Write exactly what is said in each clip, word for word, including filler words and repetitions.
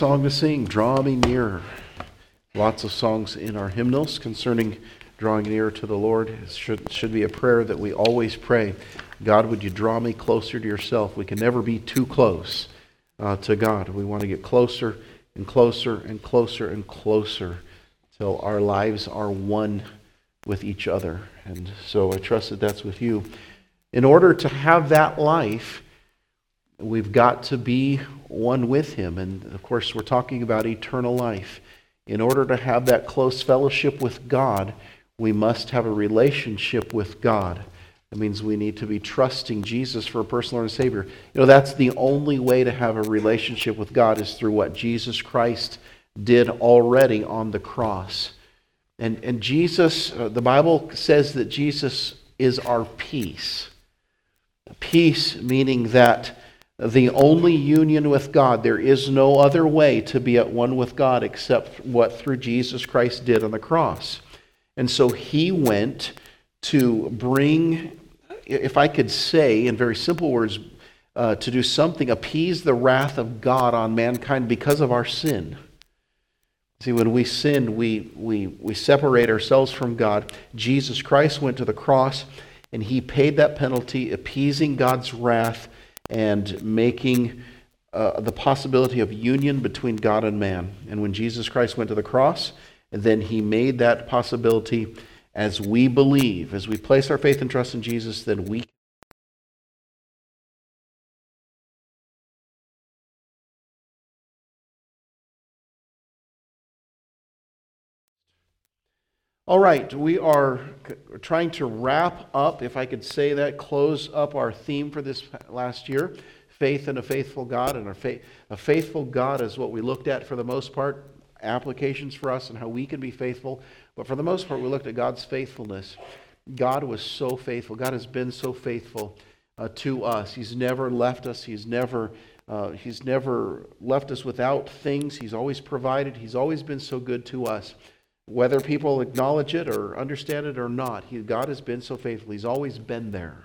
Song to sing, Draw Me Nearer. Lots of songs in our hymnals concerning drawing nearer to the Lord. It should, should be a prayer that we always pray. God, would you draw me closer to yourself? We can never be too close uh, to God. We want to get closer and closer and closer and closer till our lives are one with each other. And so I trust that that's with you. In order to have that life, we've got to be one with Him. And of course, we're talking about eternal life. In order to have that close fellowship with God, we must have a relationship with God. That means we need to be trusting Jesus for a personal Lord and Savior. You know, that's the only way to have a relationship with God is through what Jesus Christ did already on the cross. And, and Jesus, uh, the Bible says that Jesus is our peace. Peace meaning that the only union with God, there is no other way to be at one with God except what through Jesus Christ did on the cross. And so He went to bring, if I could say in very simple words, uh, to do something, appease the wrath of God on mankind because of our sin. See, when we sin, we, we, we separate ourselves from God. Jesus Christ went to the cross and He paid that penalty, appeasing God's wrath and making uh, the possibility of union between God and man. And when Jesus Christ went to the cross, then He made that possibility as we believe, as we place our faith and trust in Jesus, then we All right, we are trying to wrap up, if I could say that, close up our theme for this last year, faith in a faithful God. And our faith, a faithful God is what we looked at for the most part, applications for us and how we can be faithful. But for the most part, we looked at God's faithfulness. God was so faithful. God has been so faithful uh, to us. He's never left us. He's never, uh, he's never left us without things. He's always provided. He's always been so good to us. Whether people acknowledge it or understand it or not, he, God has been so faithful. He's always been there.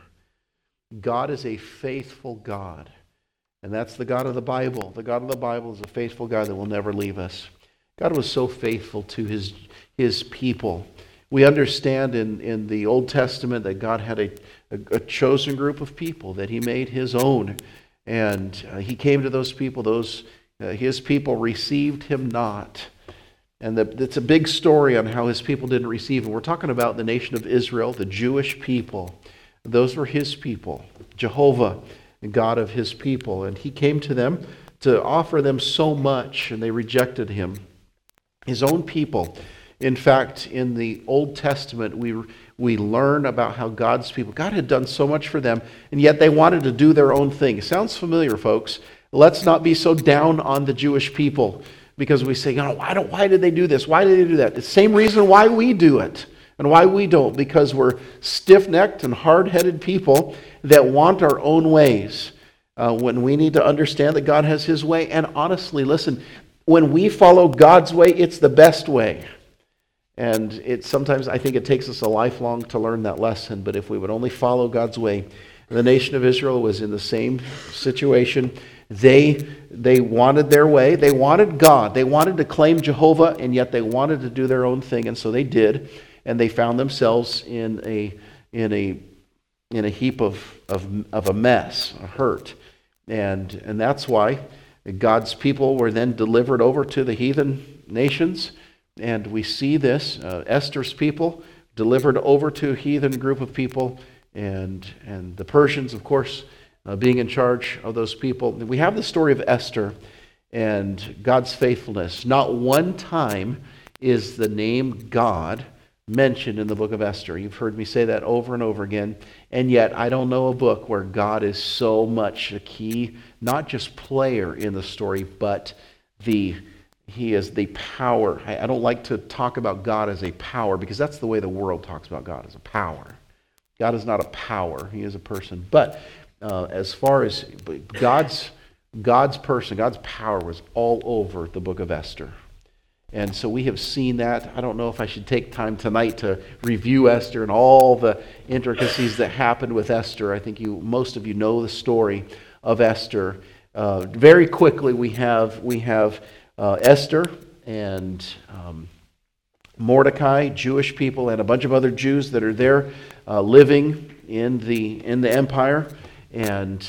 God is a faithful God. And that's the God of the Bible. The God of the Bible is a faithful God that will never leave us. God was so faithful to his, his people. We understand in, in the Old Testament that God had a, a, a chosen group of people that He made His own. And uh, He came to those people. Those uh, His people received Him not. And the, it's a big story on how His people didn't receive Him. We're talking about the nation of Israel, the Jewish people. Those were His people. Jehovah, the God of His people. And He came to them to offer them so much, and they rejected Him. His own people. In fact, in the Old Testament, we, we learn about how God's people, God had done so much for them, and yet they wanted to do their own thing. It sounds familiar, folks. Let's not be so down on the Jewish people. Because we say, you know, why, don't, why did they do this? Why did they do that? It's the same reason why we do it and why we don't. Because we're stiff-necked and hard-headed people that want our own ways. Uh, when we need to understand that God has His way. And honestly, listen, when we follow God's way, it's the best way. And it sometimes, I think it takes us a lifelong to learn that lesson. But if we would only follow God's way. The nation of Israel was in the same situation. They, they wanted their way. They wanted God. They wanted to claim Jehovah, and yet they wanted to do their own thing, and so they did. And they found themselves in a in a in a heap of of, of a mess, a hurt, and and that's why God's people were then delivered over to the heathen nations. And we see this uh, Esther's people delivered over to a heathen group of people, and and the Persians, of course, Uh, being in charge of those people. We have the story of Esther and God's faithfulness. Not one time is the name God mentioned in the book of Esther. You've heard me say that over and over again. And yet, I don't know a book where God is so much a key, not just player in the story, but the He is the power. I, I don't like to talk about God as a power because that's the way the world talks about God, as a power. God is not a power. He is a person. But Uh, as far as God's God's person, God's power was all over the book of Esther. And so we have seen that. I don't know if I should take time tonight to review Esther and all the intricacies that happened with Esther. I think you most of you know the story of Esther. Uh, very quickly, we have we have uh, Esther and um, Mordecai, Jewish people, and a bunch of other Jews that are there uh, living in the in the empire. And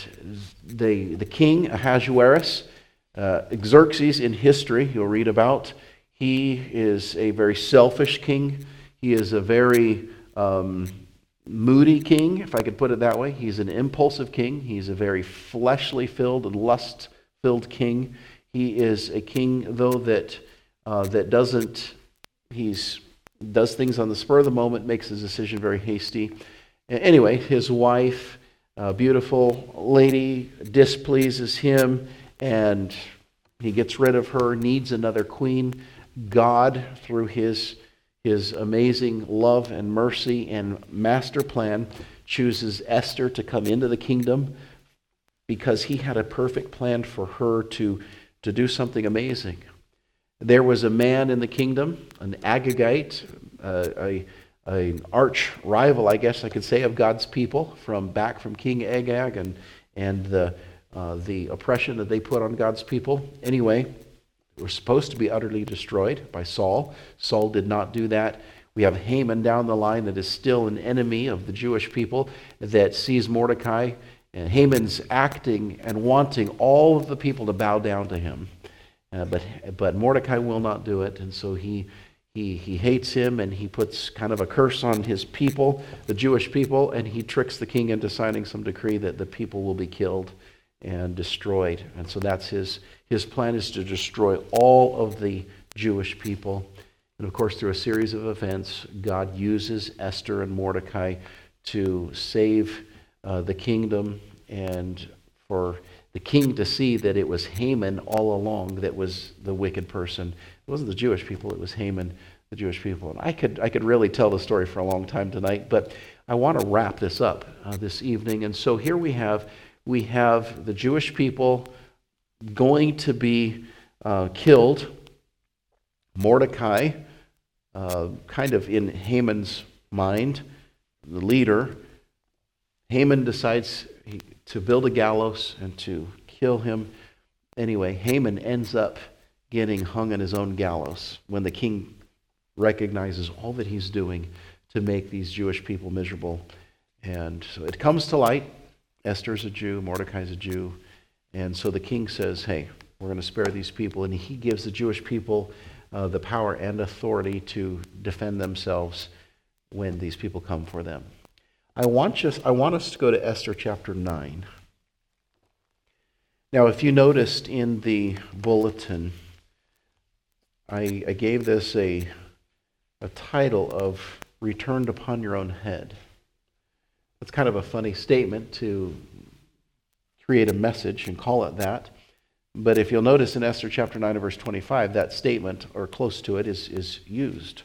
the the king Ahasuerus, uh, Xerxes in history, you'll read about. He is a very selfish king. He is a very um, moody king, if I could put it that way. He's an impulsive king. He's a very fleshly filled and lust filled king. He is a king, though, that uh, that doesn't. He's does things on the spur of the moment, makes his decision very hasty. Anyway, his wife, a beautiful lady, displeases him, and he gets rid of her, needs another queen. God, through his, his amazing love and mercy and master plan, chooses Esther to come into the kingdom because he had a perfect plan for her to, to do something amazing. There was a man in the kingdom, an Agagite, uh, a, a an arch rival, I guess I could say, of God's people from back from King Agag and and the uh, the oppression that they put on God's people. Anyway, they were supposed to be utterly destroyed by Saul. Saul did not do that. We have Haman down the line that is still an enemy of the Jewish people that sees Mordecai, and Haman's acting and wanting all of the people to bow down to him. Uh, but but Mordecai will not do it, and so he he he hates him, and he puts kind of a curse on his people, the Jewish people, and he tricks the king into signing some decree that the people will be killed and destroyed. And so that's his his plan, is to destroy all of the Jewish people. And of course, through a series of events, God uses Esther and Mordecai to save uh, the kingdom, and for the king to see that it was Haman all along that was the wicked person. It wasn't the Jewish people, it was Haman, the Jewish people. And I could I could really tell the story for a long time tonight, but I want to wrap this up uh, this evening. And so here we have we have the Jewish people going to be uh, killed. Mordecai, uh, kind of in Haman's mind, the leader. Haman decides he, to build a gallows and to kill him. Anyway, Haman ends up getting hung on his own gallows when the king recognizes all that he's doing to make these Jewish people miserable. And so it comes to light. Esther's a Jew, Mordecai's a Jew. And so the king says, hey, we're going to spare these people. And he gives the Jewish people uh, the power and authority to defend themselves when these people come for them. I want us, I want us to go to Esther chapter nine. Now, if you noticed in the bulletin, I, I gave this a, a title of Returned Upon Your Own Head. That's kind of a funny statement to create a message and call it that. But if you'll notice in Esther chapter nine and verse twenty-five, that statement, or close to it, is, is used.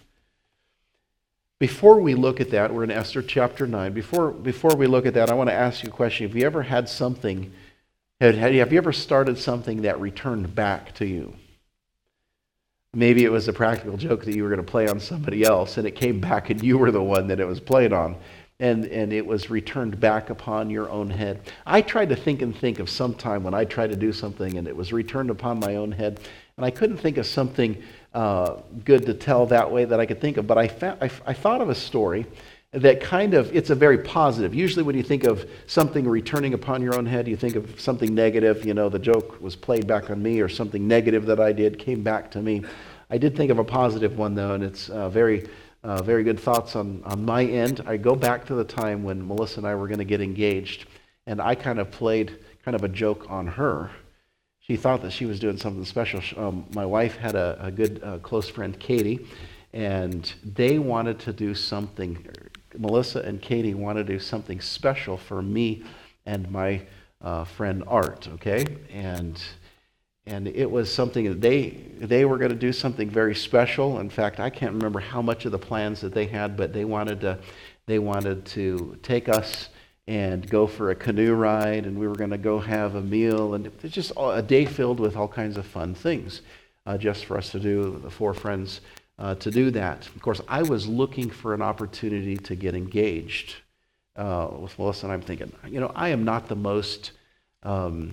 Before we look at that, we're in Esther chapter nine. Before, before we look at that, I want to ask you a question. Have you ever had something, have, have you ever started something that returned back to you? Maybe it was a practical joke that you were going to play on somebody else, and it came back and you were the one that it was played on, and, and it was returned back upon your own head. I tried to think and think of some time when I tried to do something and it was returned upon my own head, and I couldn't think of something Uh, good to tell that way that I could think of, but I, fa- I, I thought of a story that kind of, it's a very positive. Usually when you think of something returning upon your own head, you think of something negative. You know, the joke was played back on me, or something negative that I did came back to me. I did think of a positive one, though, and it's uh, very, uh, very good thoughts on, on my end. I go back to the time when Melissa and I were going to get engaged, and I kind of played kind of a joke on her. She thought that she was doing something special. Um, my wife had a, a good uh, close friend, Katie, and they wanted to do something. Melissa and Katie wanted to do something special for me and my uh, friend Art. Okay, and and it was something that they they were going to do something very special. In fact, I can't remember how much of the plans that they had, but they wanted to they wanted to take us and go for a canoe ride, and we were going to go have a meal, and it's just a day filled with all kinds of fun things uh, just for us to do, the four friends, uh, to do that. Of course, I was looking for an opportunity to get engaged uh, with Melissa, and I'm thinking, you know, I am not the most um,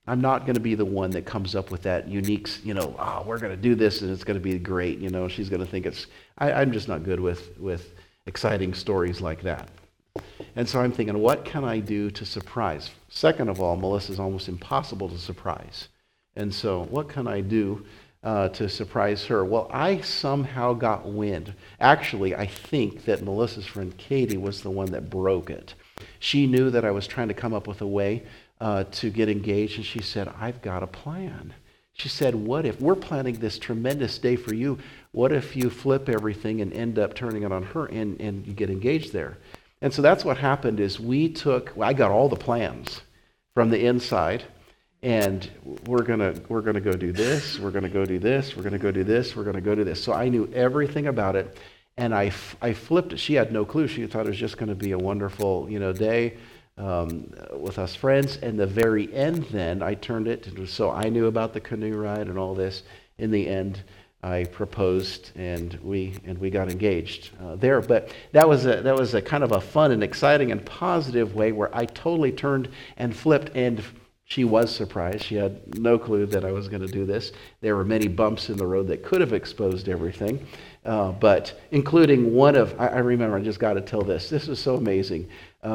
I'm not going to be the one that comes up with that unique, you know, oh, we're going to do this and it's going to be great. You know, she's going to think it's, I, I'm just not good with, with exciting stories like that. And so I'm thinking, what can I do to surprise? Second of all, Melissa's almost impossible to surprise. And so what can I do uh, to surprise her? Well, I somehow got wind. Actually, I think that Melissa's friend Katie was the one that broke it. She knew that I was trying to come up with a way uh, to get engaged, and she said, I've got a plan. She said, what if we're planning this tremendous day for you? What if you flip everything and end up turning it on her and, and you get engaged there? And so that's what happened is we took, I got all the plans from the inside, and we're gonna we're gonna go do this, we're gonna go do this, we're gonna go do this, we're gonna go do this. So I knew everything about it, and I, I flipped it. She had no clue. She thought it was just gonna be a wonderful, you know, day um, with us friends. And the very end then, I turned it, to, so I knew about the canoe ride and all this. In the end, I proposed, and we and we got engaged uh, there. But that was a that was a kind of a fun and exciting and positive way where I totally turned and flipped, and she was surprised. She had no clue that I was going to do this. There were many bumps in the road that could have exposed everything, uh, but including one of I, I remember. I just got to tell this. This was so amazing.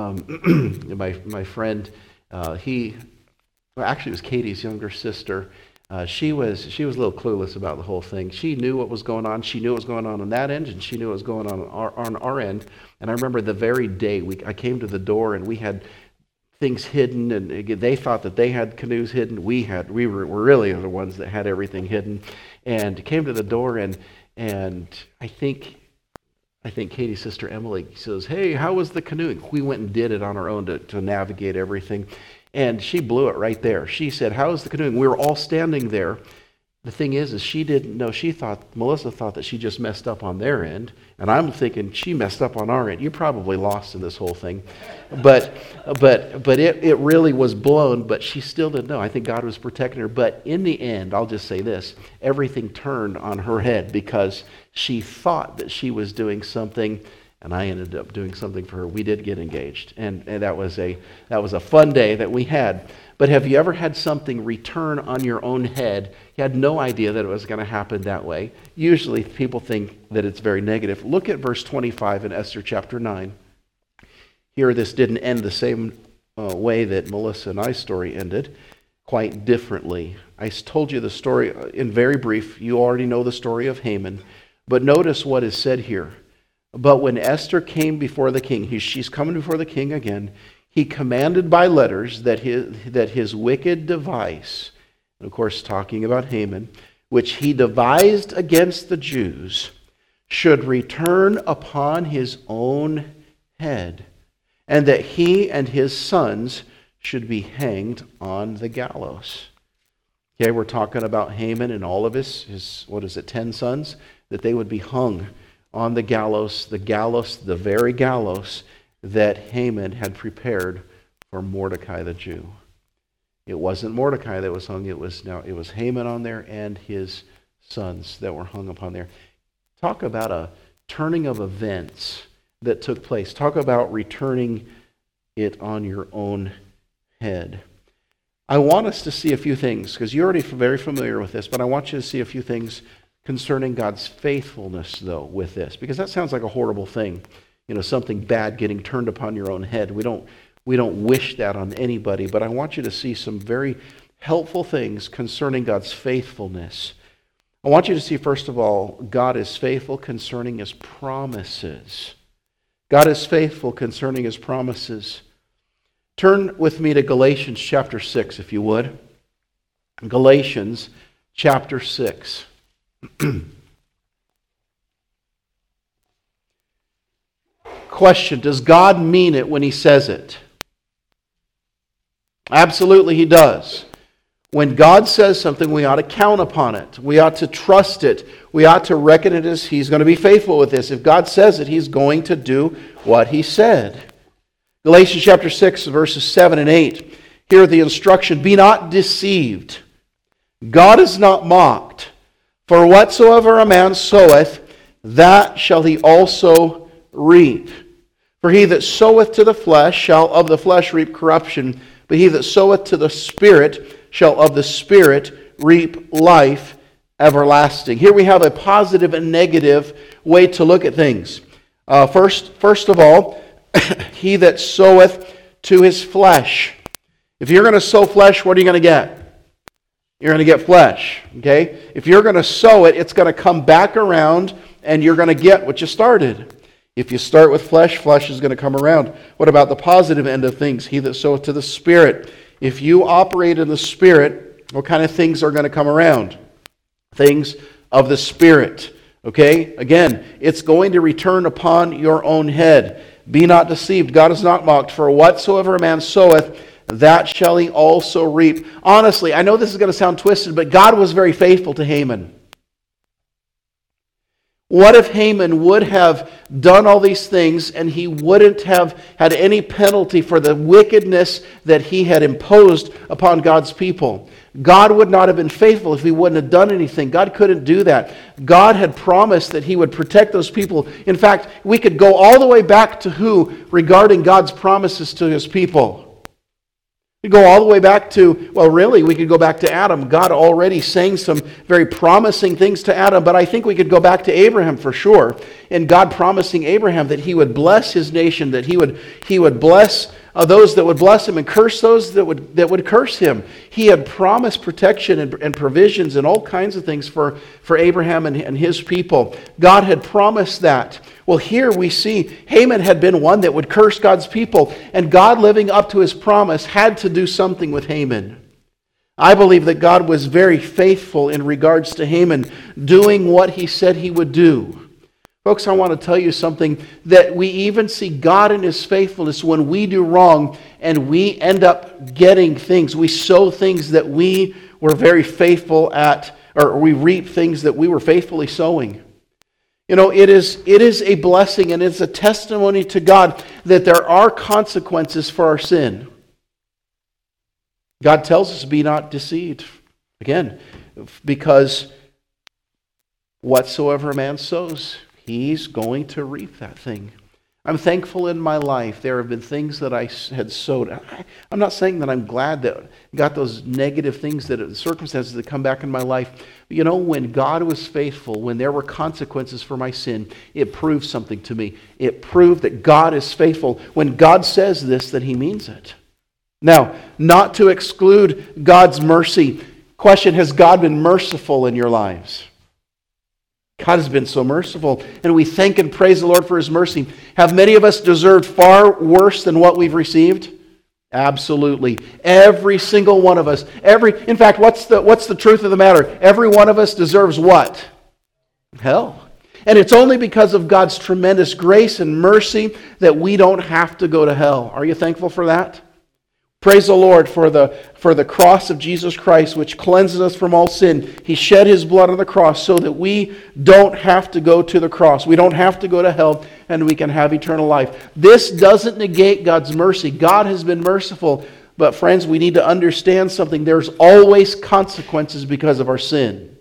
Um, my my friend, uh, he well, actually it was Katie's younger sister. Uh, she was she was a little clueless about the whole thing. She knew what was going on. She knew what was going on on that end, and she knew what was going on on our, on our end. And I remember the very day we I came to the door, and we had things hidden, and they thought that they had canoes hidden. We had we were, were really the ones that had everything hidden. And came to the door, and and I think I think Katie's sister Emily says, "Hey, how was the canoeing?" We went and did it on our own to, to navigate everything. And she blew it right there. She said, how is the canoeing? We were all standing there. The thing is, is she didn't know. She thought, Melissa thought that she just messed up on their end. And I'm thinking, she messed up on our end. You probably lost in this whole thing. But but but it, it really was blown, but she still didn't know. I think God was protecting her. But in the end, I'll just say this, everything turned on her head because she thought that she was doing something, and I ended up doing something for her. We did get engaged, and, and that was a that was a fun day that we had. But have you ever had something return on your own head? You had no idea that it was going to happen that way. Usually people think that it's very negative. Look at verse twenty-five in Esther chapter nine. Here this didn't end the same uh, way that Melissa and I's story ended, quite differently. I told you the story in very brief. You already know the story of Haman. But notice what is said here. But when Esther came before the king, he, she's coming before the king again, he commanded by letters that his, that his wicked device, and of course talking about Haman, which he devised against the Jews, should return upon his own head, and that he and his sons should be hanged on the gallows. Okay, we're talking about Haman and all of his, his what is it, ten sons, that they would be hung on the gallows, the gallows, the very gallows that Haman had prepared for Mordecai the Jew. It wasn't Mordecai that was hung, it was now it was Haman on there and his sons that were hung upon there. Talk about a turning of events that took place. Talk about returning it on your own head. I want us to see a few things, because you're already very familiar with this, but I want you to see a few things concerning God's faithfulness, though, with this, because that sounds like a horrible thing, you know, something bad getting turned upon your own head. We don't we don't wish that on anybody, but I want you to see some very helpful things concerning God's faithfulness. I want you to see, first of all, God is faithful concerning his promises. God is faithful concerning his promises. Turn with me to Galatians chapter six, if you would. Galatians chapter six. Question, does God mean it when he says it? Absolutely he does. When God says something, we ought to count upon it. We ought to trust it. We ought to reckon it as he's going to be faithful with this. If God says it, he's going to do what he said. Galatians chapter six, verses seven and eight. Here the instruction, be not deceived. God is not mocked. For whatsoever a man soweth, that shall he also reap. For he that soweth to the flesh shall of the flesh reap corruption, but he that soweth to the Spirit shall of the Spirit reap life everlasting. Here we have a positive and negative way to look at things. Uh, first, first of all, he that soweth to his flesh. If you're going to sow flesh, what are you going to get? You're going to get flesh. Okay? If you're going to sow it, it's going to come back around and you're going to get what you started. If you start with flesh, flesh is going to come around. What about the positive end of things? He that soweth to the Spirit. If you operate in the Spirit, what kind of things are going to come around? Things of the Spirit. Okay? Again, it's going to return upon your own head. Be not deceived. God is not mocked. For whatsoever a man soweth, that shall he also reap. Honestly, I know this is going to sound twisted, but God was very faithful to Haman. What if Haman would have done all these things and he wouldn't have had any penalty for the wickedness that he had imposed upon God's people? God would not have been faithful if he wouldn't have done anything. God couldn't do that. God had promised that he would protect those people. In fact, we could go all the way back to who regarding God's promises to his people? We go all the way back to, well, really, we could go back to Adam. God already saying some very promising things to Adam, but I think we could go back to Abraham for sure. And God promising Abraham that he would bless his nation, that he would he would bless uh, those that would bless him and curse those that would that would curse him. He had promised protection and, and provisions and all kinds of things for, for Abraham and, and his people. God had promised that. Well, here we see Haman had been one that would curse God's people, and God, living up to his promise, had to do something with Haman. I believe that God was very faithful in regards to Haman doing what he said he would do. Folks, I want to tell you something, that we even see God in his faithfulness when we do wrong and we end up getting things. We sow things that we were very faithful at, or we reap things that we were faithfully sowing. You know, it is it is a blessing and it's a testimony to God that there are consequences for our sin. God tells us, be not deceived. Again, because whatsoever a man sows, he's going to reap that thing. I'm thankful in my life there have been things that I had sowed. I'm not saying that I'm glad that I got those negative things, that circumstances that come back in my life. But you know, when God was faithful, when there were consequences for my sin, it proved something to me. It proved that God is faithful. When God says this, that he means it. Now, not to exclude God's mercy. Question, has God been merciful in your lives? God has been so merciful, and we thank and praise the Lord for his mercy. Have many of us deserved far worse than what we've received? Absolutely. Every single one of us. Every, in fact, what's the, what's the truth of the matter? Every one of us deserves what? Hell. And it's only because of God's tremendous grace and mercy that we don't have to go to hell. Are you thankful for that? Praise the Lord for the, for the cross of Jesus Christ, which cleanses us from all sin. He shed his blood on the cross so that we don't have to go to the cross. We don't have to go to hell, and we can have eternal life. This doesn't negate God's mercy. God has been merciful. But friends, we need to understand something. There's always consequences because of our sin.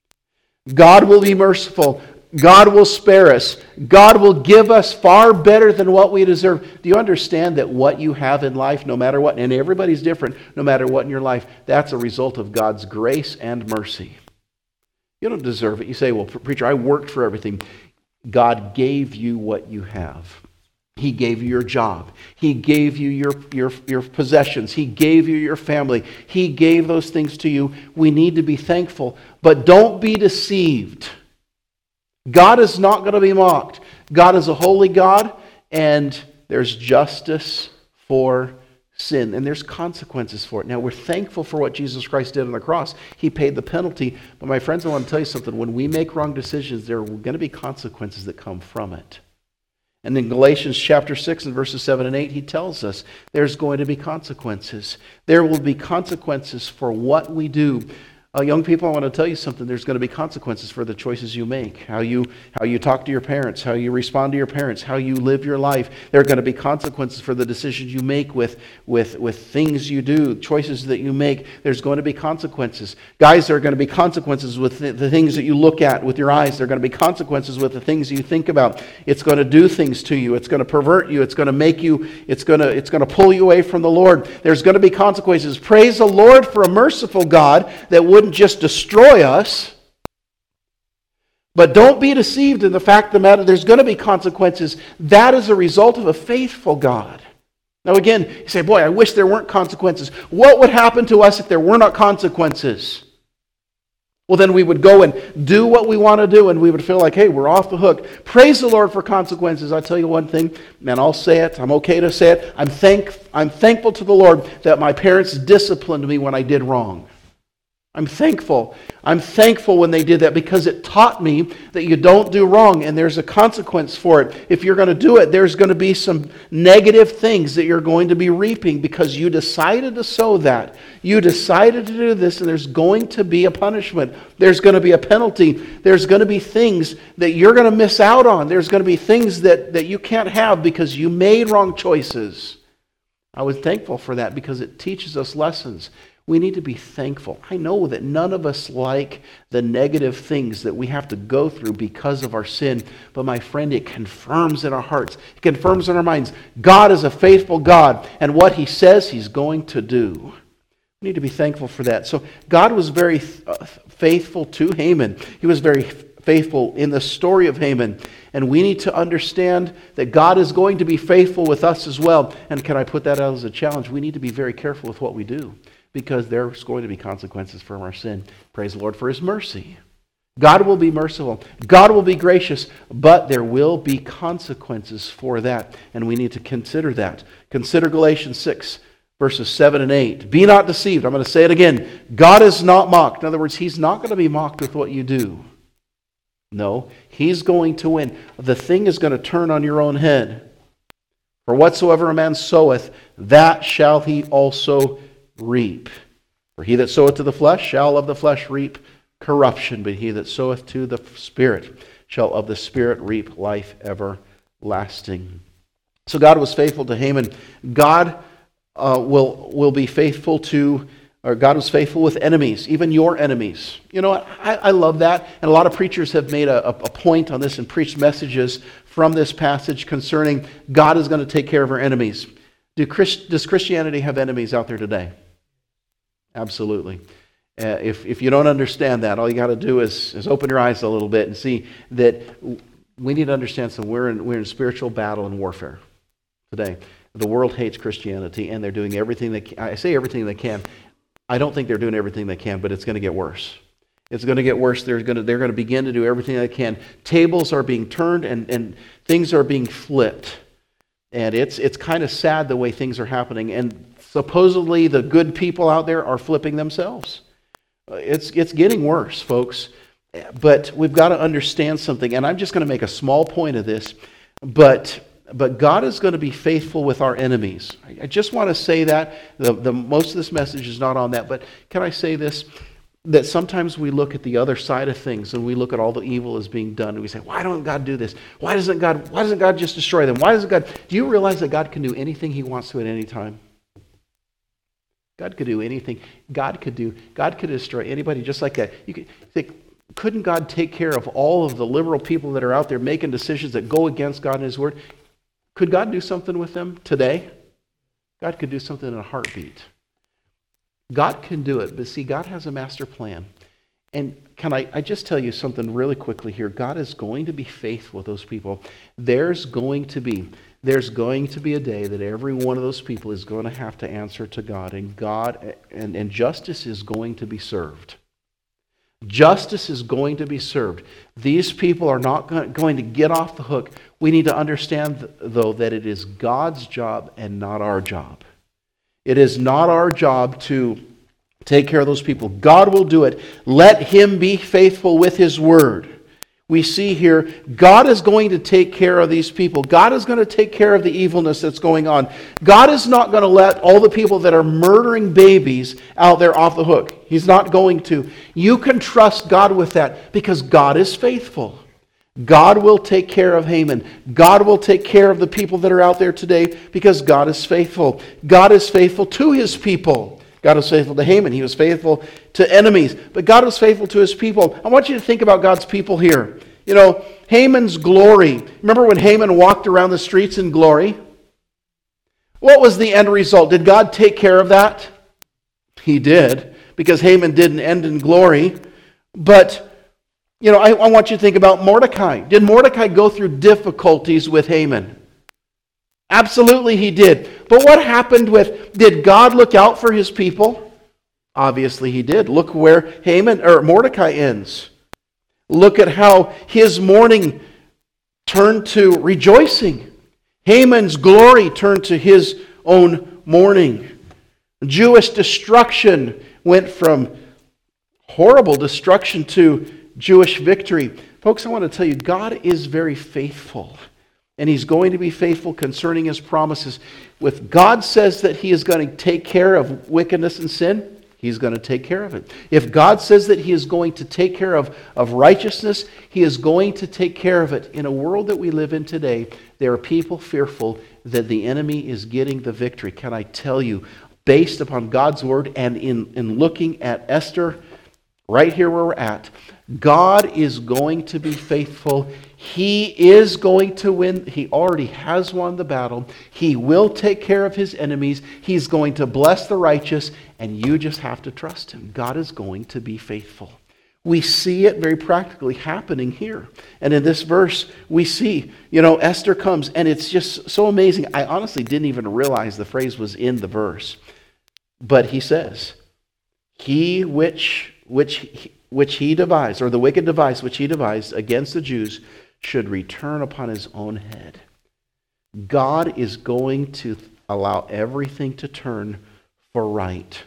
God will be merciful. God will spare us. God will give us far better than what we deserve. Do you understand that what you have in life, no matter what, and everybody's different, no matter what in your life, that's a result of God's grace and mercy. You don't deserve it. You say, well, preacher, I worked for everything. God gave you what you have. He gave you your job. He gave you your, your, your possessions. He gave you your family. He gave those things to you. We need to be thankful. But don't be deceived. God is not going to be mocked. God is a holy God, and there's justice for sin, and there's consequences for it. Now, we're thankful for what Jesus Christ did on the cross. He paid the penalty. But my friends, I want to tell you something. When we make wrong decisions, there are going to be consequences that come from it. And in Galatians chapter six and verses seven and eight, he tells us there's going to be consequences. There will be consequences for what we do. Uh, young people, I want to tell you something. There's going to be consequences for the choices you make. How you how you talk to your parents, how you respond to your parents, how you live your life. There are going to be consequences for the decisions you make with, with, with things you do, choices that you make. There's going to be consequences. Guys, there are going to be consequences with the, the things that you look at with your eyes. There are going to be consequences with the things you think about. It's going to do things to you. It's going to pervert you. It's going to make you, it's going to, it's going to pull you away from the Lord. There's going to be consequences. Praise the Lord for a merciful God that wouldn't just destroy us. But don't be deceived in the fact of the matter, there's going to be consequences. That is a result of a faithful God. Now again, you say, boy, I wish there weren't consequences. What would happen to us if there were not consequences? Well, then we would go and do what we want to do, and we would feel like, hey, we're off the hook. Praise the Lord for consequences. I'll tell you one thing, man, I'll say it. I'm okay to say it. I'm thank, I'm thankful to the Lord that my parents disciplined me when I did wrong. I'm thankful. I'm thankful when they did that because it taught me that you don't do wrong and there's a consequence for it. If you're going to do it, there's going to be some negative things that you're going to be reaping because you decided to sow that. You decided to do this, and there's going to be a punishment. There's going to be a penalty. There's going to be things that you're going to miss out on. There's going to be things that, that you can't have because you made wrong choices. I was thankful for that because it teaches us lessons. We need to be thankful. I know that none of us like the negative things that we have to go through because of our sin. But my friend, it confirms in our hearts. It confirms in our minds. God is a faithful God. And what He says He's going to do. We need to be thankful for that. So God was very faithful to Haman. He was very faithful in the story of Haman. And we need to understand that God is going to be faithful with us as well. And can I put that out as a challenge? We need to be very careful with what we do, because there's going to be consequences from our sin. Praise the Lord for His mercy. God will be merciful. God will be gracious, but there will be consequences for that, and we need to consider that. Consider Galatians six, verses seven and eight. Be not deceived. I'm going to say it again. God is not mocked. In other words, He's not going to be mocked with what you do. No, He's going to win. The thing is going to turn on your own head. For whatsoever a man soweth, that shall he also reap. For he that soweth to the flesh shall of the flesh reap corruption, but he that soweth to the Spirit shall of the Spirit reap life everlasting. So God was faithful to Haman. God uh, will, will be faithful to, or God was faithful with enemies, even your enemies. You know, I, I love that. And a lot of preachers have made a, a point on this and preached messages from this passage concerning God is going to take care of our enemies. Do Christ, does Christianity have enemies out there today? Absolutely. Uh, if, if you don't understand that, all you got to do is, is open your eyes a little bit and see that we need to understand something. We're in, we're in spiritual battle and warfare today. The world hates Christianity, and they're doing everything they can. I say everything they can. I don't think they're doing everything they can, but it's going to get worse. It's going to get worse. They're going to, they're going to begin to do everything they can. Tables are being turned, and, and things are being flipped. And it's it's kind of sad the way things are happening. And supposedly the good people out there are flipping themselves. It's it's getting worse, folks. But we've got to understand something. And I'm just going to make a small point of this. But but God is going to be faithful with our enemies. I just want to say that. The, the most of this message is not on that. But can I say this? That sometimes we look at the other side of things and we look at all the evil that's being done and we say, why don't God do this? Why doesn't God, why doesn't God just destroy them? Why doesn't God, do you realize that God can do anything He wants to at any time? God could do anything. God could do, God could destroy anybody just like that. You could think, couldn't God take care of all of the liberal people that are out there making decisions that go against God and His Word? Could God do something with them today? God could do something in a heartbeat. God can do it, but see, God has a master plan. And can I, I just tell you something really quickly here? God is going to be faithful with those people. There's going to be, there's going to be a day that every one of those people is going to have to answer to God, and God and, and justice is going to be served. Justice is going to be served. These people are not going to get off the hook. We need to understand, though, that it is God's job and not our job. It is not our job to take care of those people. God will do it. Let Him be faithful with His word. We see here, God is going to take care of these people. God is going to take care of the evilness that's going on. God is not going to let all the people that are murdering babies out there off the hook. He's not going to. You can trust God with that because God is faithful. God will take care of Haman. God will take care of the people that are out there today because God is faithful. God is faithful to His people. God was faithful to Haman. He was faithful to enemies. But God was faithful to His people. I want you to think about God's people here. You know, Haman's glory. Remember when Haman walked around the streets in glory? What was the end result? Did God take care of that? He did, because Haman didn't end in glory. But, you know, I, I want you to think about Mordecai. Did Mordecai go through difficulties with Haman? Absolutely he did. But what happened with, did God look out for His people? Obviously He did. Look where Haman or Mordecai ends. Look at how his mourning turned to rejoicing. Haman's glory turned to his own mourning. Jewish destruction went from horrible destruction to Jewish victory. Folks, I want to tell you, God is very faithful. And He's going to be faithful concerning His promises. If God says that He is going to take care of wickedness and sin, He's going to take care of it. If God says that He is going to take care of, of righteousness, He is going to take care of it. In a world that we live in today, there are people fearful that the enemy is getting the victory. Can I tell you, based upon God's word and in, in looking at Esther, right here where we're at, God is going to be faithful. He is going to win. He already has won the battle. He will take care of His enemies. He's going to bless the righteous, and you just have to trust Him. God is going to be faithful. We see it very practically happening here. And in this verse, we see, you know, Esther comes, and it's just so amazing. I honestly didn't even realize the phrase was in the verse. But he says, He which, which, which he devised, or the wicked device which he devised against the Jews, should return upon his own head. God is going to allow everything to turn for right.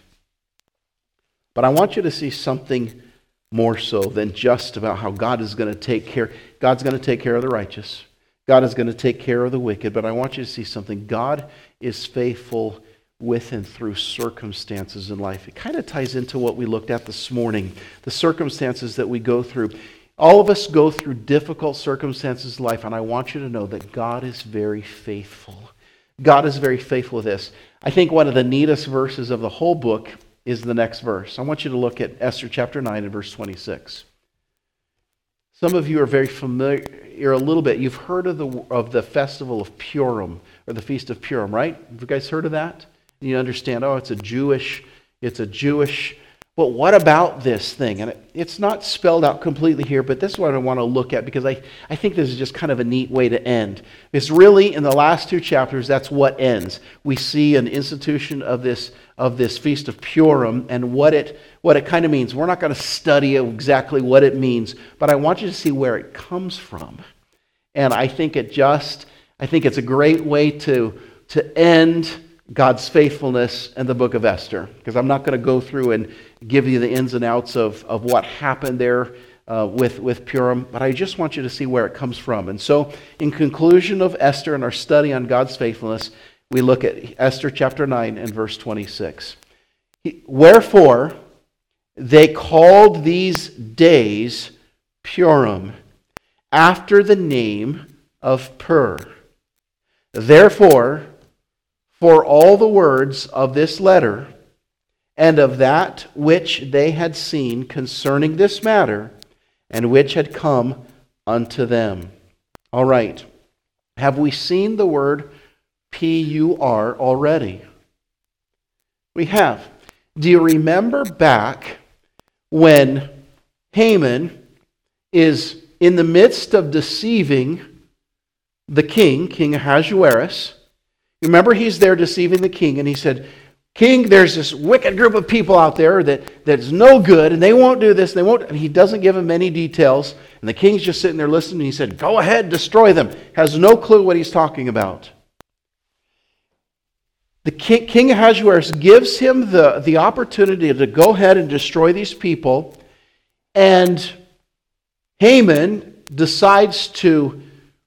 But I want you to see something more so than just about how God is going to take care. God's going to take care of the righteous. God is going to take care of the wicked. But I want you to see something. God is faithful with and through circumstances in life. It kind of ties into what we looked at this morning, the circumstances that we go through. All of us go through difficult circumstances in life, and I want you to know that God is very faithful. God is very faithful with this. I think one of the neatest verses of the whole book is the next verse. I want you to look at Esther chapter nine and verse twenty-six. Some of you are very familiar a little bit. You've heard of the of the festival of Purim, or the Feast of Purim, right? Have you guys heard of that? You understand, oh, it's a Jewish, it's a Jewish, but what about this thing? And it, it's not spelled out completely here, but this is what I want to look at, because I, I think this is just kind of a neat way to end. It's really, in the last two chapters, that's what ends. We see an institution of this of this Feast of Purim and what it what it kind of means. We're not going to study exactly what it means, but I want you to see where it comes from. And I think it just, I think it's a great way to to end God's faithfulness in the book of Esther, because I'm not going to go through and give you the ins and outs of, of what happened there uh, with, with Purim, but I just want you to see where it comes from. And so, in conclusion of Esther and our study on God's faithfulness, we look at Esther chapter nine and verse twenty-six. Wherefore, they called these days Purim, after the name of Pur. Therefore, for all the words of this letter, and of that which they had seen concerning this matter, and which had come unto them. All right. Have we seen the word P U R already? We have. Do you remember back when Haman is in the midst of deceiving the king, King Ahasuerus? Remember, he's there deceiving the king, and he said, King, there's this wicked group of people out there that, that's no good, and they won't do this, and they won't. And he doesn't give him any details, and the king's just sitting there listening, and he said, go ahead, destroy them. Has no clue what he's talking about. The king, King Ahasuerus gives him the, the opportunity to go ahead and destroy these people, and Haman decides to,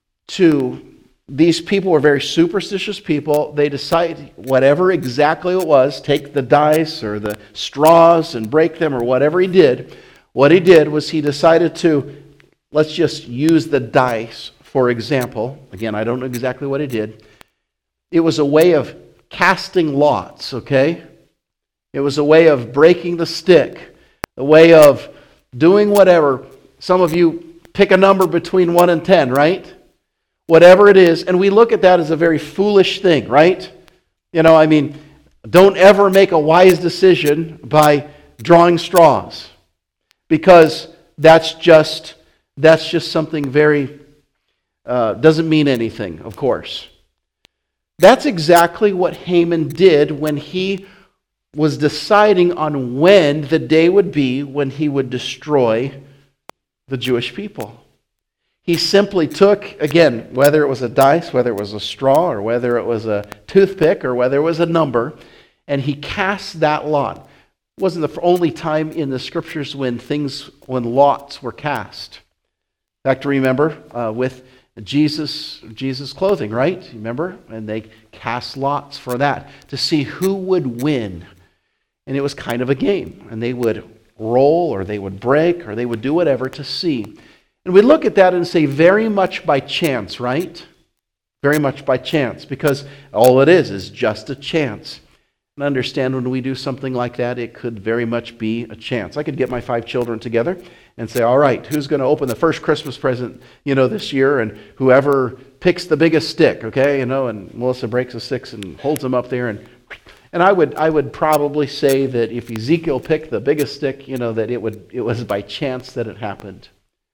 to, these people were very superstitious people. They decide whatever exactly it was, take the dice or the straws and break them or whatever he did. What he did was he decided to, let's just use the dice for example. Again, I don't know exactly what he did. It was a way of casting lots, okay? It was a way of breaking the stick, a way of doing whatever. Some of you pick a number between one and ten, right? Whatever it is, and we look at that as a very foolish thing, right? You know, I mean, don't ever make a wise decision by drawing straws, because that's just that's just something very uh, doesn't mean anything, of course. That's exactly what Haman did when he was deciding on when the day would be when he would destroy the Jewish people. He simply took, again, whether it was a dice, whether it was a straw, or whether it was a toothpick, or whether it was a number, and he cast that lot. It wasn't the only time in the Scriptures when things, when lots were cast. In fact, remember uh, with Jesus, Jesus' clothing, right? Remember? And they cast lots for that to see who would win. And it was kind of a game. And they would roll, or they would break, or they would do whatever to see. And we look at that and say, very much by chance, right? Very much by chance, because all it is is just a chance. And understand when we do something like that, it could very much be a chance. I could get my five children together and say, all right, who's going to open the first Christmas present, you know, this year? And whoever picks the biggest stick, okay? You know, and Melissa breaks the sticks and holds them up there. And and I would I would probably say that if Ezekiel picked the biggest stick, you know, that it would it was by chance that it happened.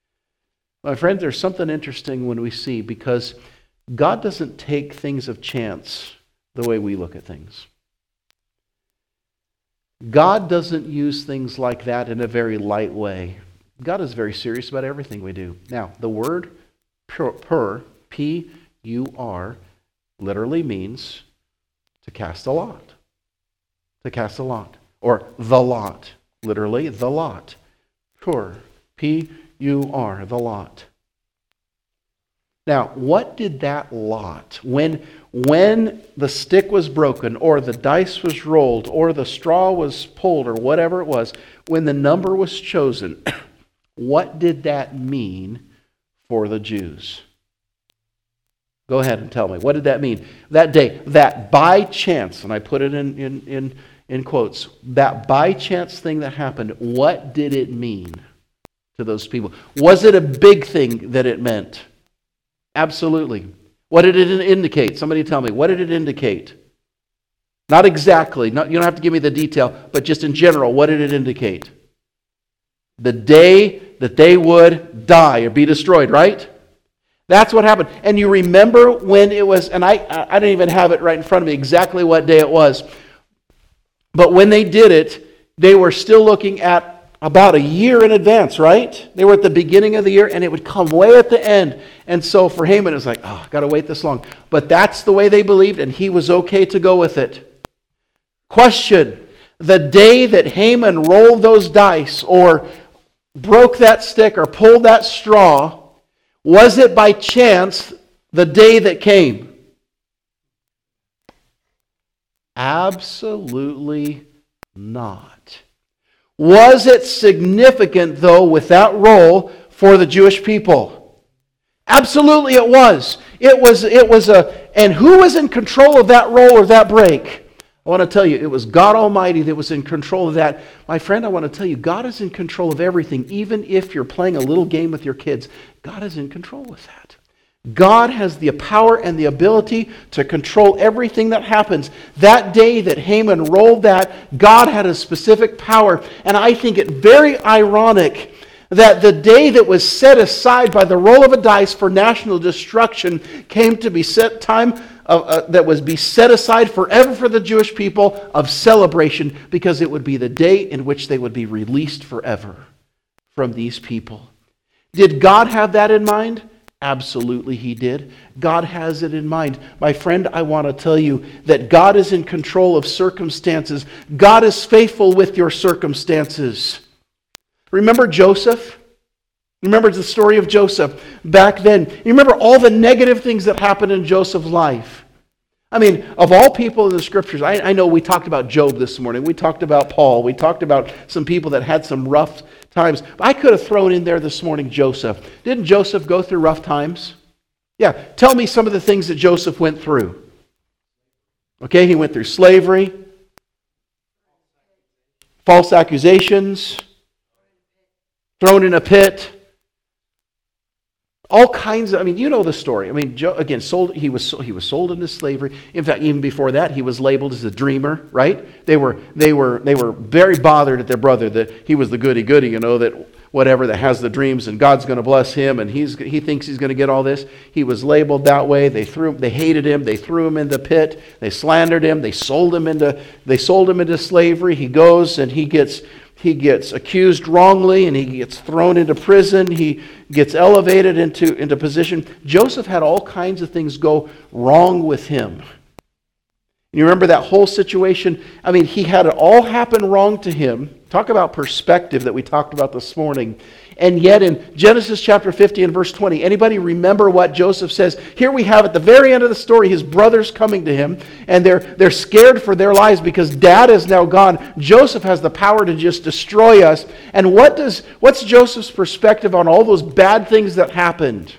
My friends, there's something interesting when we see, because God doesn't take things of chance the way we look at things. God doesn't use things like that in a very light way. God is very serious about everything we do. Now, the word pur, pur P U R, literally means to cast a lot. To cast a lot. Or the lot. Literally, the lot. Pur, P U R, the lot. Now, what did that lot, when, when the stick was broken, or the dice was rolled, or the straw was pulled, or whatever it was, when the number was chosen, what did that mean for the Jews? Go ahead and tell me. What did that mean? That day, that by chance, and I put it in, in, in, in quotes, that by chance thing that happened, what did it mean to those people? Was it a big thing that it meant? Absolutely. What did it indicate? Somebody tell me. What did it indicate? Not exactly. Not, you don't have to give me the detail, but just in general, what did it indicate? The day that they would die or be destroyed, right? That's what happened. And you remember when it was, and I, I don't even have it right in front of me exactly what day it was, but when they did it, they were still looking at about a year in advance, right? They were at the beginning of the year, and it would come way at the end. And so for Haman, it was like, oh, I've got to wait this long. But that's the way they believed, and he was okay to go with it. Question: the day that Haman rolled those dice, or broke that stick, or pulled that straw, was it by chance the day that came? Absolutely not. Was it significant, though, with that roll for the Jewish people? Absolutely it was. It was, it was a, and who was in control of that roll or that break? I want to tell you, it was God Almighty that was in control of that. My friend, I want to tell you, God is in control of everything. Even if you're playing a little game with your kids, God is in control with that. God has the power and the ability to control everything that happens. That day that Haman rolled that, God had a specific power. And I think it very ironic that the day that was set aside by the roll of a dice for national destruction came to be set time of, uh, that was be set aside forever for the Jewish people of celebration, because it would be the day in which they would be released forever from these people. Did God have that in mind? Absolutely he did. God has it in mind. My friend, I want to tell you that God is in control of circumstances. God is faithful with your circumstances. Remember Joseph? Remember the story of Joseph back then. You remember all the negative things that happened in Joseph's life. I mean, of all people in the Scriptures, I, I know we talked about Job this morning. We talked about Paul. We talked about some people that had some rough times. I could have thrown in there this morning Joseph. Didn't Joseph go through rough times? Yeah, tell me some of the things that Joseph went through. Okay, he went through slavery, false accusations, thrown in a pit. All kinds of, I mean, you know the story. I mean, Joe, again, sold. He was he was sold into slavery. In fact, even before that, he was labeled as a dreamer. Right? They were they were they were very bothered at their brother that he was the goody goody. You know, that whatever that has the dreams and God's going to bless him and he's he thinks he's going to get all this. He was labeled that way. They threw they hated him. They threw him in the pit. They slandered him. They sold him into they sold him into slavery. He goes and he gets. He gets accused wrongly and he gets thrown into prison. He gets elevated into, into position. Joseph had all kinds of things go wrong with him. You remember that whole situation? I mean, he had it all happen wrong to him. Talk about perspective that we talked about this morning. And yet in Genesis chapter fifty and verse twenty, anybody remember what Joseph says? Here we have at the very end of the story, his brothers coming to him, and they're, they're scared for their lives because dad is now gone. Joseph has the power to just destroy us. And what does what's Joseph's perspective on all those bad things that happened?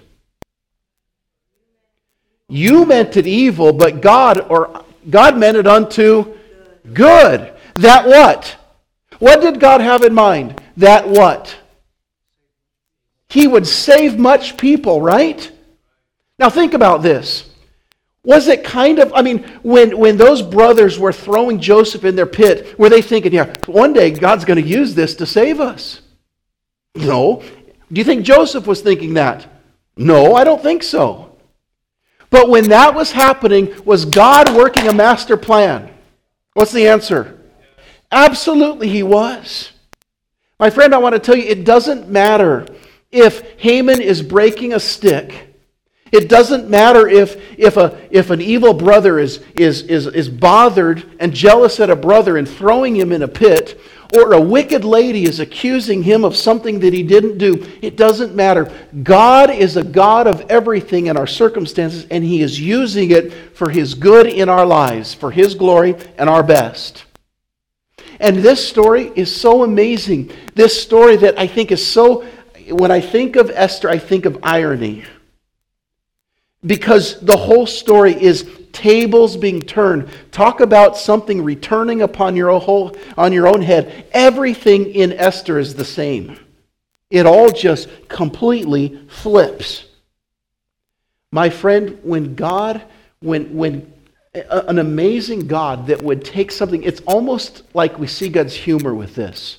You meant it evil, but God or God meant it unto good. That what? What did God have in mind? That what? He would save much people, right? Now think about this. Was it kind of, I mean, when, when those brothers were throwing Joseph in their pit, were they thinking, yeah, one day God's going to use this to save us? No. Do you think Joseph was thinking that? No, I don't think so. But when that was happening, was God working a master plan? What's the answer? Absolutely he was. My friend, I want to tell you, it doesn't matter if Haman is breaking a stick. It doesn't matter if, if, a, if an evil brother is, is, is, is bothered and jealous at a brother and throwing him in a pit, or a wicked lady is accusing him of something that he didn't do. It doesn't matter. God is a God of everything in our circumstances, and he is using it for his good in our lives, for his glory and our best. And this story is so amazing. This story that I think is so, when I think of Esther, I think of irony. Because the whole story is tables being turned. Talk about something returning upon your whole, on your own head. Everything in Esther is the same. It all just completely flips. My friend, when God, when when an amazing God that would take something, it's almost like we see God's humor with this.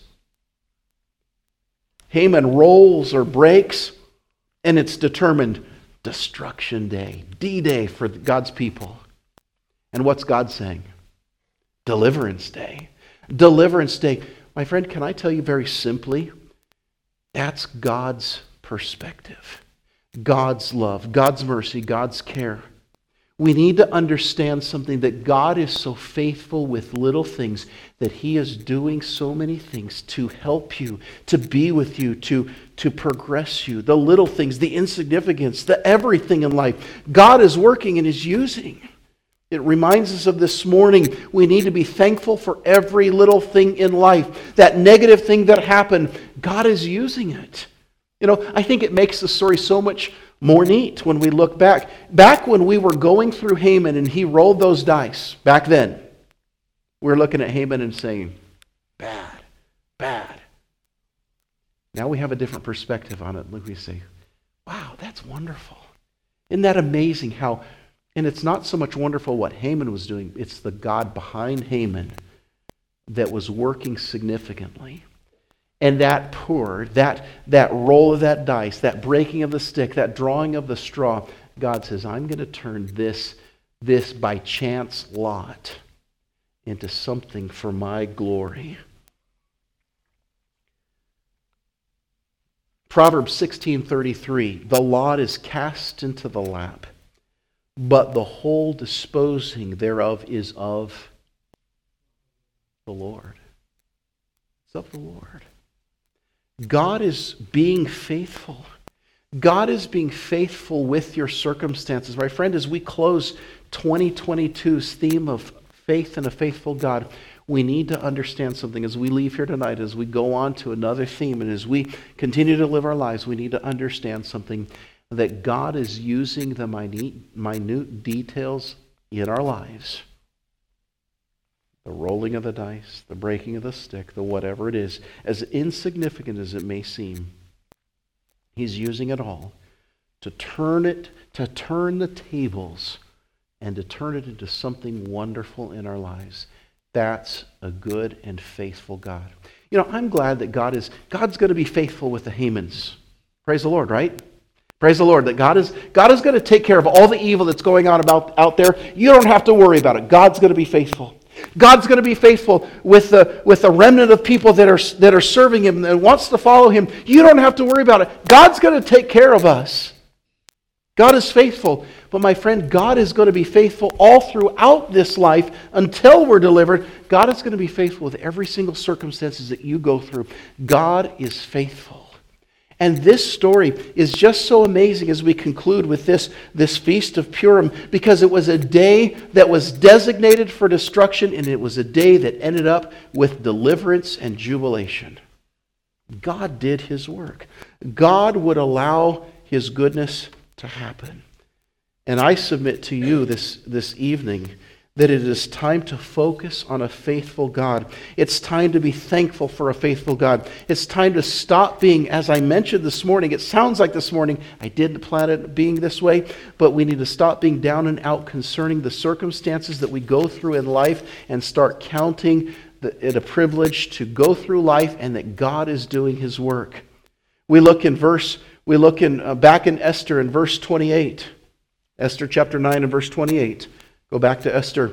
Haman rolls or breaks, and it's determined destruction day, D-Day for God's people. And what's God saying? Deliverance day. Deliverance day. My friend, can I tell you very simply? That's God's perspective. God's love, God's mercy, God's care. We need to understand something, that God is so faithful with little things, that he is doing so many things to help you, to be with you, to, to progress you. The little things, the insignificance, the everything in life. God is working and is using. It reminds us of this morning, we need to be thankful for every little thing in life. That negative thing that happened, God is using it. You know, I think it makes the story so much more neat when we look back. Back when we were going through Haman and he rolled those dice, back then, we're looking at Haman and saying, bad, bad. Now we have a different perspective on it. Look, we say, wow, that's wonderful. Isn't that amazing how, and it's not so much wonderful what Haman was doing, it's the God behind Haman that was working significantly. And that pour, that, that roll of that dice, that breaking of the stick, that drawing of the straw, God says, I'm going to turn this, this by chance lot into something for my glory. Proverbs sixteen thirty-three, the lot is cast into the lap, but the whole disposing thereof is of the Lord. It's of the Lord. God is being faithful. God is being faithful with your circumstances. My friend, as we close twenty twenty-two's theme of faith and a faithful God, we need to understand something as we leave here tonight, as we go on to another theme, and as we continue to live our lives, we need to understand something, that God is using the minute, minute details in our lives. The rolling of the dice, the breaking of the stick, the whatever it is, as insignificant as it may seem, He's using it all to turn it, to turn the tables and to turn it into something wonderful in our lives. That's a good and faithful God. You know, I'm glad that God is, God's going to be faithful with the Hamans. Praise the Lord, right? Praise the Lord, that God is, God is going to take care of all the evil that's going on about out there. You don't have to worry about it. God's going to be faithful. God's going to be faithful with the, with the remnant of people that are, that are serving Him and wants to follow Him. You don't have to worry about it. God's going to take care of us. God is faithful. But my friend, God is going to be faithful all throughout this life until we're delivered. God is going to be faithful with every single circumstances that you go through. God is faithful. And this story is just so amazing as we conclude with this, this Feast of Purim, because it was a day that was designated for destruction, and it was a day that ended up with deliverance and jubilation. God did His work. God would allow His goodness to happen. And I submit to you this, this evening that it is time to focus on a faithful God. It's time to be thankful for a faithful God. It's time to stop being, as I mentioned this morning, it sounds like this morning, I didn't plan it being this way, but we need to stop being down and out concerning the circumstances that we go through in life and start counting the, it a privilege to go through life and that God is doing His work. We look in verse, we look in uh, back in Esther in verse twenty-eight. Esther chapter nine and verse twenty-eight. Go back to Esther.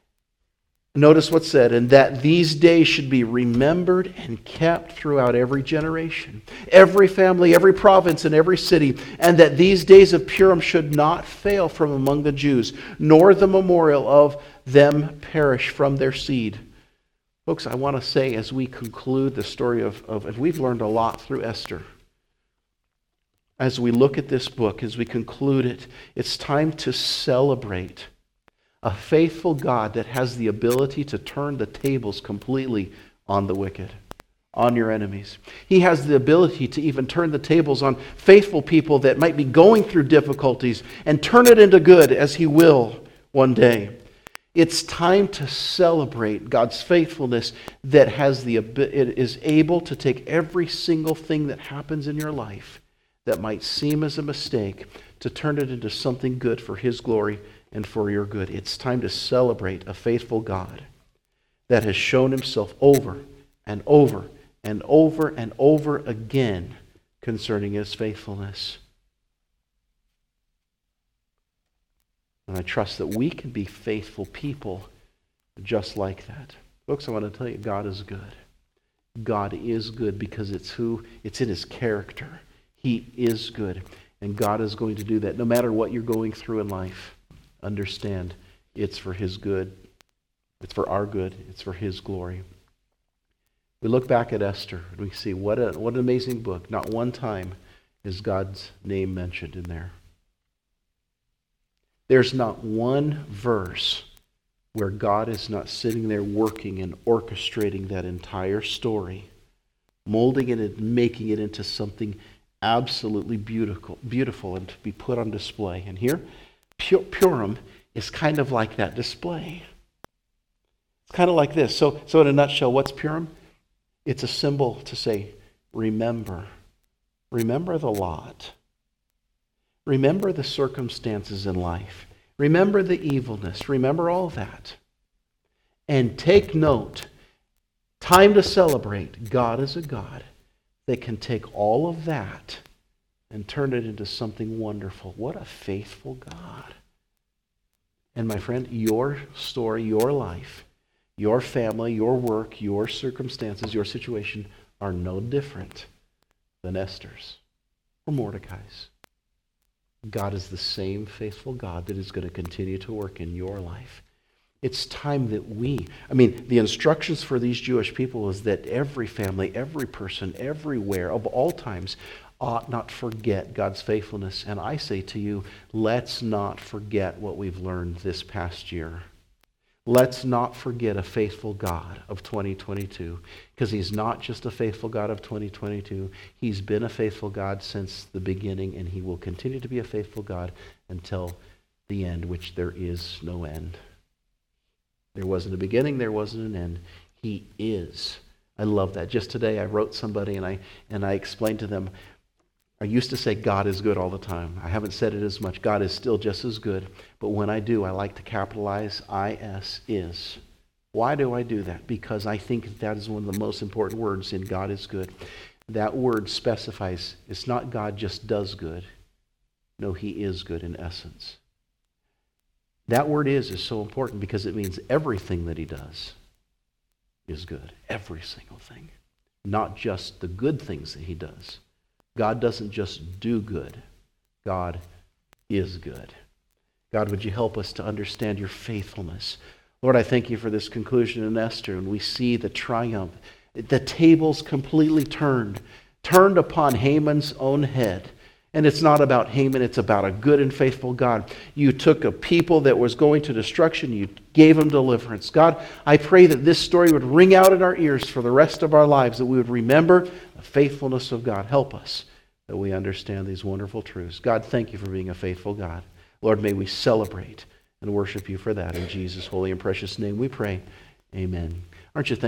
Notice what's said, and that these days should be remembered and kept throughout every generation, every family, every province, and every city, and that these days of Purim should not fail from among the Jews, nor the memorial of them perish from their seed. Folks, I want to say as we conclude the story of, of and we've learned a lot through Esther, as we look at this book, as we conclude it, it's time to celebrate a faithful God that has the ability to turn the tables completely on the wicked, on your enemies. He has the ability to even turn the tables on faithful people that might be going through difficulties and turn it into good as He will one day. It's time to celebrate God's faithfulness that has the it is able to take every single thing that happens in your life that might seem as a mistake to turn it into something good for His glory and for your good. It's time to celebrate a faithful God that has shown Himself over and over and over and over again concerning His faithfulness. And I trust that we can be faithful people just like that. Folks, I want to tell you, God is good. God is good because it's who, it's in His character. He is good. And God is going to do that. No matter what you're going through in life, understand it's for His good. It's for our good. It's for His glory. We look back at Esther and we see what, a, what an amazing book. Not one time is God's name mentioned in there. There's not one verse where God is not sitting there working and orchestrating that entire story, molding it and making it into something absolutely beautiful, beautiful and to be put on display. And here, Purim is kind of like that display. It's kind of like this. So, so in a nutshell, what's Purim? It's a symbol to say, remember. Remember the lot. Remember the circumstances in life. Remember the evilness. Remember all that. And take note, time to celebrate. God is a God that can take all of that and turn it into something wonderful. What a faithful God. And my friend, your story, your life, your family, your work, your circumstances, your situation are no different than Esther's or Mordecai's. God is the same faithful God that is going to continue to work in your life. It's time that we, I mean, the instructions for these Jewish people is that every family, every person, everywhere, of all times, ought not forget God's faithfulness. And I say to you, let's not forget what we've learned this past year. Let's not forget a faithful God of twenty twenty-two, because he's not just a faithful God of twenty twenty-two. He's been a faithful God since the beginning, and he will continue to be a faithful God until the end, which there is no end. There wasn't a beginning, there wasn't an end. He is. I love that. Just today I wrote somebody and I and I explained to them, I used to say God is good all the time. I haven't said it as much. God is still just as good. But when I do, I like to capitalize I S is. Why do I do that? Because I think that is one of the most important words in God is good. That word specifies it's not God just does good. No, he is good in essence. That word is is so important because it means everything that he does is good. Every single thing. Not just the good things that he does. God doesn't just do good. God is good. God, would you help us to understand your faithfulness? Lord, I thank you for this conclusion in Esther, and we see the triumph. The tables completely turned, turned upon Haman's own head. And it's not about Haman, it's about a good and faithful God. You took a people that was going to destruction, you gave them deliverance. God, I pray that this story would ring out in our ears for the rest of our lives, that we would remember the faithfulness of God. Help us that we understand these wonderful truths. God, thank you for being a faithful God. Lord, may we celebrate and worship you for that. In Jesus' holy and precious name we pray. Amen. Aren't you thankful?